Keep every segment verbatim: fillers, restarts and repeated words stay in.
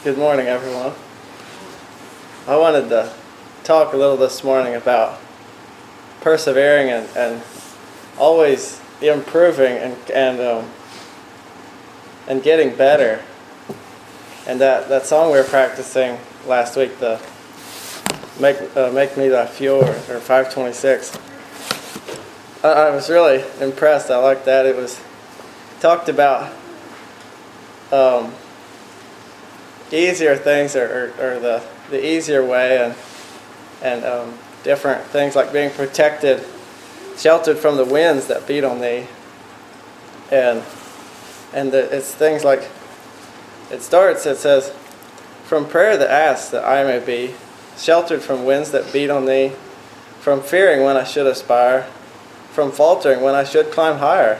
Good morning, everyone. I wanted to talk a little this morning about persevering and, and always improving and and um, and getting better. And that, that song we were practicing last week, the "Make uh, Make Me Thy Fuel" or five twenty-six. I, I was really impressed. I liked that. It was talked about. Um, easier things or, or, or the, the easier way and and um, different things like being protected, sheltered from the winds that beat on thee. And and the, it's things like, it starts, it says, from prayer that asks that I may be sheltered from winds that beat on thee, from fearing when I should aspire, from faltering when I should climb higher.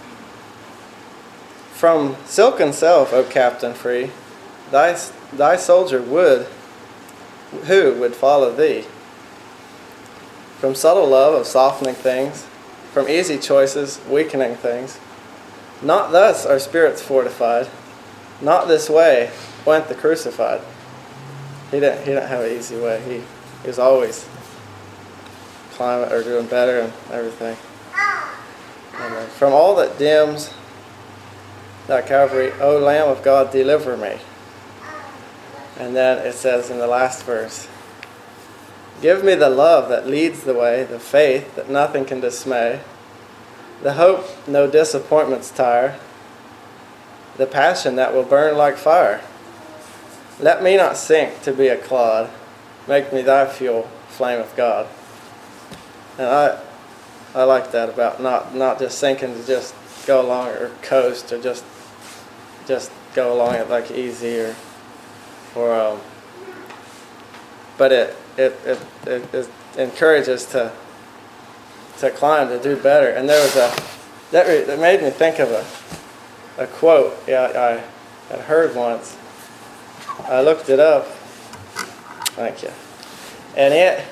From silken self, O Captain free, Thy, thy soldier would, who would follow thee? From subtle love of softening things, from easy choices weakening things. Not thus are spirits fortified, not this way went the crucified. He didn't, he didn't have an easy way. He, he was always climbing or doing better and everything. And then, from all that dims thy Calvary, O Lamb of God, deliver me. And then it says in the last verse, give me the love that leads the way, the faith that nothing can dismay, the hope no disappointments tire, the passion that will burn like fire. Let me not sink to be a clod, make me thy fuel, flame of God. And I I like that about not, not just sinking to just go along or coast or just just go along it like easy or Or, um, but it it, it it it encourages to to climb, to do better. And there was a that re, that made me think of a a quote yeah I had heard once. I looked it up. Thank you. And it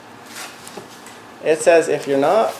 it says if you're not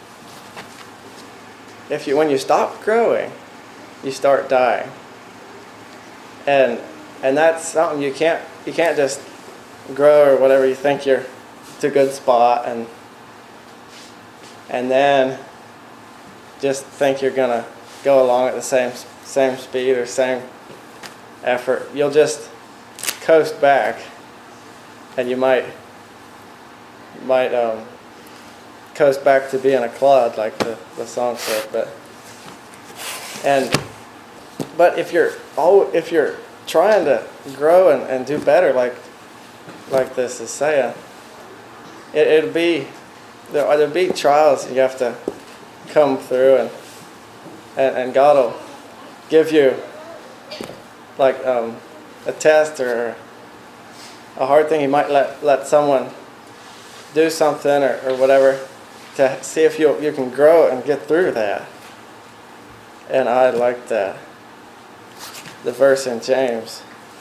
if you when you stop growing, you start dying. And And that's something you can't you can't just grow or whatever you think you're to a good spot and and then just think you're gonna go along at the same same speed or same effort. You'll just coast back, and you might might um, coast back to being a clod, like the, the song said. But and but if you're oh if you're trying to grow and, and do better, like like this is saying, it, it'll be there. There'll be trials you have to come through, and and, and God will give you like um, a test or a hard thing. He might let let someone do something or, or whatever to see if you you can grow and get through that. And I like that. The verse in James,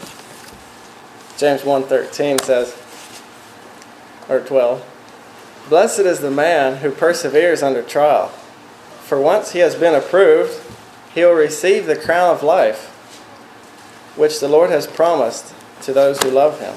James one thirteen says, or twelve, blessed is the man who perseveres under trial, for once he has been approved, he will receive the crown of life, which the Lord has promised to those who love him.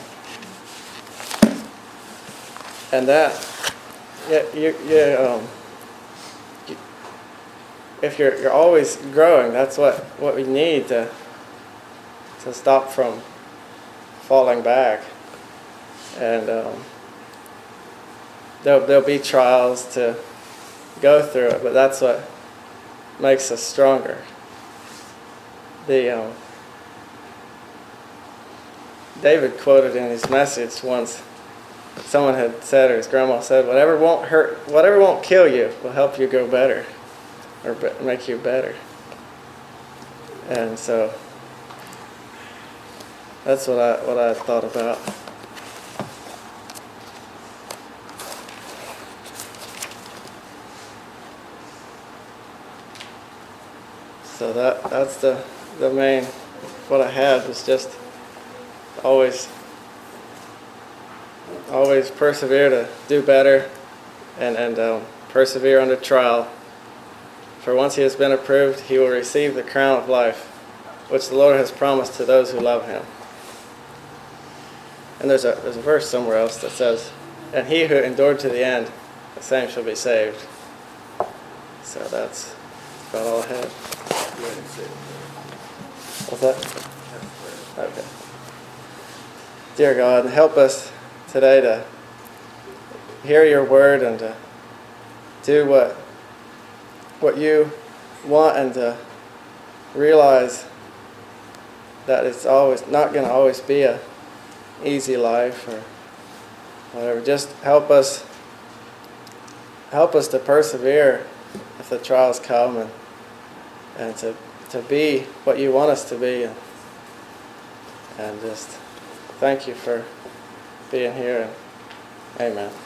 And that, yeah, you, you, um, you, if you're you're always growing, that's what, what we need to. to stop from falling back. And um, there'll, there'll be trials to go through it, but that's what makes us stronger. The um, David quoted in his message once, someone had said, or his grandma said, whatever won't hurt, whatever won't kill you will help you go better, or be, make you better. And so that's what I what I thought about. So that that's the the main what I had was just always always persevere to do better and and um, persevere under trial. For once he has been approved, he will receive the crown of life, which the Lord has promised to those who love him. And there's a there's a verse somewhere else that says, "And he who endured to the end, the same shall be saved." So that's about all I had. What's that? Okay. Dear God, help us today to hear your word and to do what what you want, and to realize that it's always not going to always be a easy life or whatever. Just help us help us to persevere if the trials come, and and to to be what you want us to be, and, and just thank you for being here, and amen.